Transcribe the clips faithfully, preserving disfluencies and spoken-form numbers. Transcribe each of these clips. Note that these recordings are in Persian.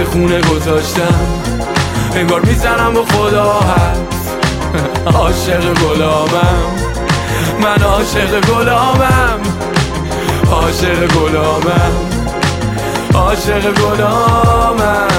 خونه گذاشتم، انگار میزنم با خدا هست. عاشق گلامم، من عاشق گلامم، عاشق گلامم، عاشق گلامم.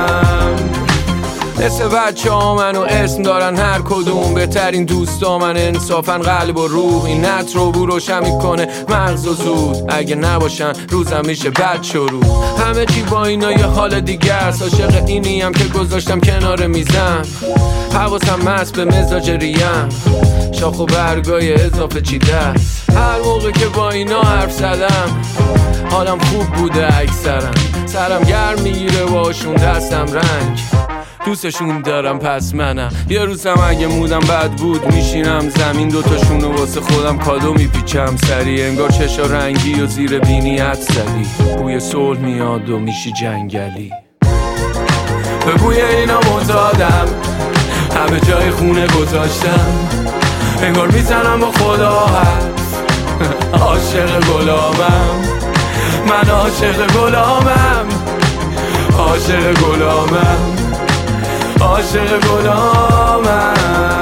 مثل بچه ها منو اسم دارن هر کدوم، بهترین دوستا من انصافن قلب و روح. این نت رو بو روشن میکنه مغز و زود، اگه نباشن روزم میشه بد شروع. همه چی با اینا یه حال دیگه است، عاشق اینیم که گذاشتم کنار میزم. حواسم مست به مزاج ریم، شاخ و برگای اضافه چیده است. هر موقع که با اینا حرف زدم حالم خوب بوده اکثرم، سرم گرم میگیره باشون دستم رنگ. دوستشون دارم پس منم، یه روزم اگه مودم بد بود میشینم زمین، دوتاشونو واسه خودم کادو میپیچم سریع. انگار چشا رنگی و زیر بینی حد زدی، بوی صلح میاد و میشی جنگلی. به بوی اینا معتادم، همه جای خونه گذاشتم، انگار میزنم با خدا هست. عاشق گلامم، من عاشق گلامم، عاشق گلامم، عاشق گلامم.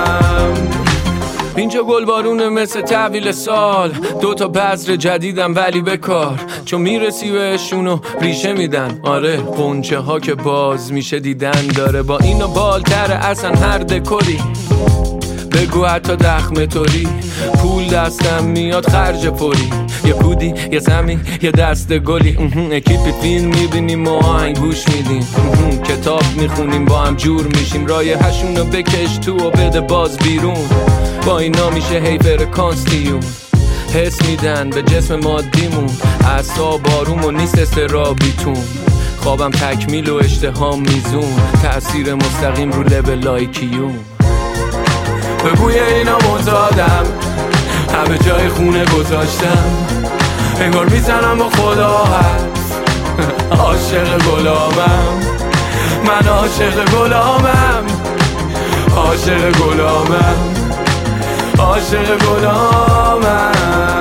اینجا گلبارونه مثل تحویل سال، دوتا بذر جدیدم ولی بکار، چون میرسی بهشونو ریشه میدن. آره قنچه ها که باز میشه دیدن داره، با اینو بالتره اصلا هر دکوری. بگو حتی دخمه توری، پول دستم میاد خرج پوری. یه کودی، یه زمین، یه دست گلی، اکیپی فیلم میبینیم و آهنگ گوش میدیم، کتاب میخونیم با هم جور میشیم. رایحه‌شونو بکش تو و بده باز بیرون، با اینا میشه هی فرکانسیون. حس میدن به جسم مادیمون، اعصاب آروم و نیست استرابیتون. خوابم تکمیل و اشتهام میزون، تأثیر مستقیم رو لب لایکیون. به بوی اینا معتادم، همه جای خونه گذاشتم، انگار میزنم با خدا هست. عاشق گلامم، من عاشق گلامم، عاشق گلامم، عاشق گلامم.